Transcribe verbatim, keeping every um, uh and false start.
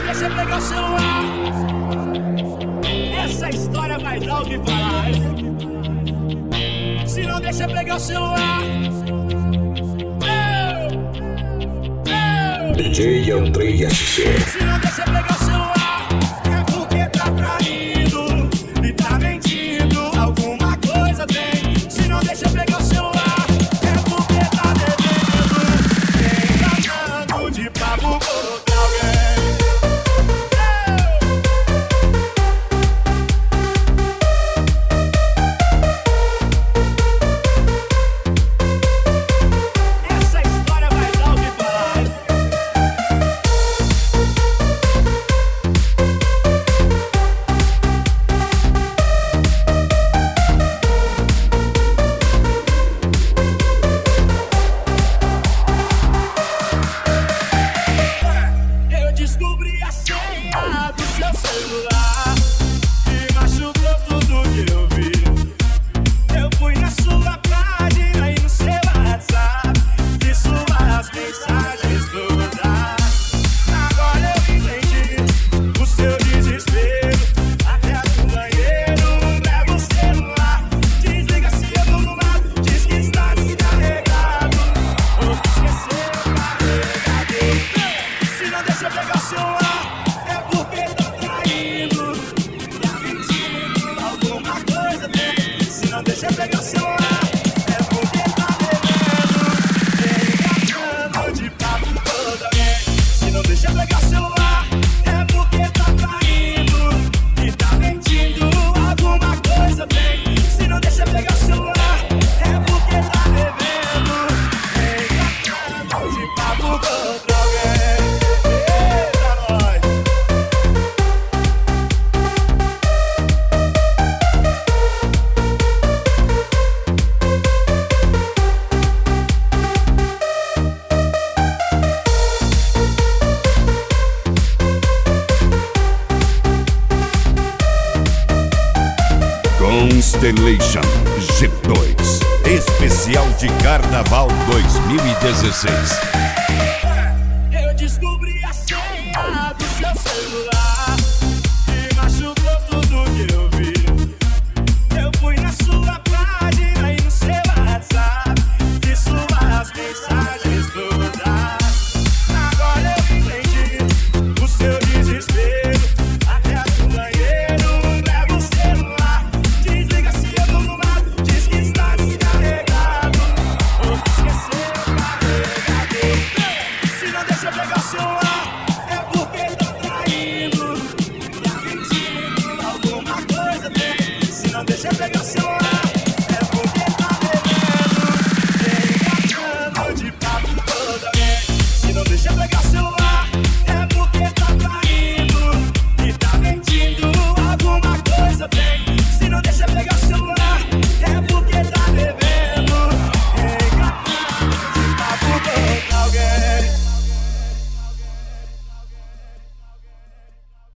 deixa eu pegar o celular. Essa história vai dar o que falar. Se não deixa eu pegar o celular. D J Andrei S C. Se não deixa eu pegar o celular, é porque tá traindo e tá mentindo. Alguma coisa tem. Se não deixa eu pegar o celular, é porque tá devendo. Vem tratando de papo com outra alguém. Essa história vai dar o que falar. Eu descobri a senha do seu celular e machucou tudo que eu vi. Eu fui na sua página e no seu WhatsApp, vi suas mensagens todas. Agora eu entendi o seu desespero. Até no banheiro leva o celular. Desliga se eu tô no mato, diz que está descarregado ou que esqueceu o carregador. Se não deixa eu pegar o celular, é porque tá traindo, tá mentindo, alguma coisa tem. Se não deixa eu pegar o celular, é porque tá devendo. Vem gastando de papo toda vez. Se não deixa eu pegar o celular, é porque tá traindo e tá mentindo, alguma coisa tem. Se não deixa eu pegar o celular, é porque tá devendo. Vem gastando de papo contra alguém. Eita, nós! Constellation G dois, especial de Carnaval dois mil e dezesseis. Eu descobri a senha do seu celular